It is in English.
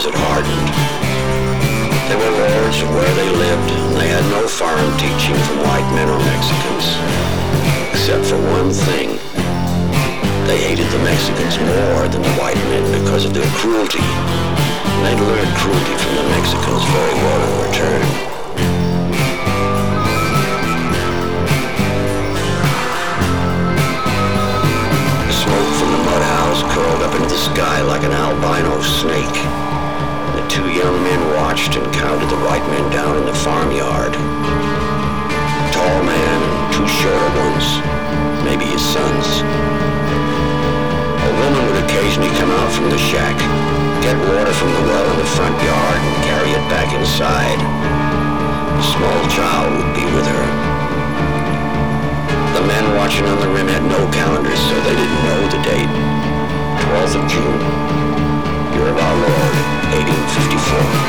as it hardened. They were lords of where they lived, and they had no foreign teaching from white men or Mexicans, except for one thing. They hated the Mexicans more than the white men because of their cruelty. They'd learned cruelty from the Mexicans very well in return. The smoke from the mud house curled up into the sky like an albino snake. The two young men watched and counted the white men down in the farmyard. A tall man and two shorter ones, maybe his sons. A woman would occasionally come out from the shack, get water from the well in the front yard, and carry it back inside. A small child would be with her. The men watching on the rim had no calendars, so they didn't know the date. 12th of June, year of our Lord, 1854.